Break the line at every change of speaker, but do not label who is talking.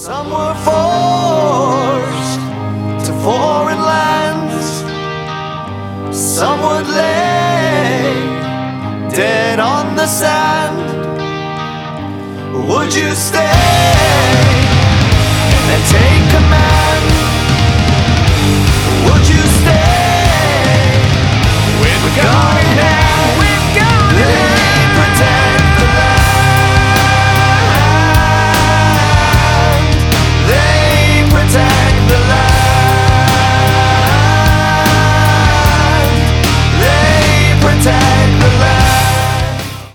Some were forced to foreign lands. Some would lay dead on the sand. Would you stay and take command?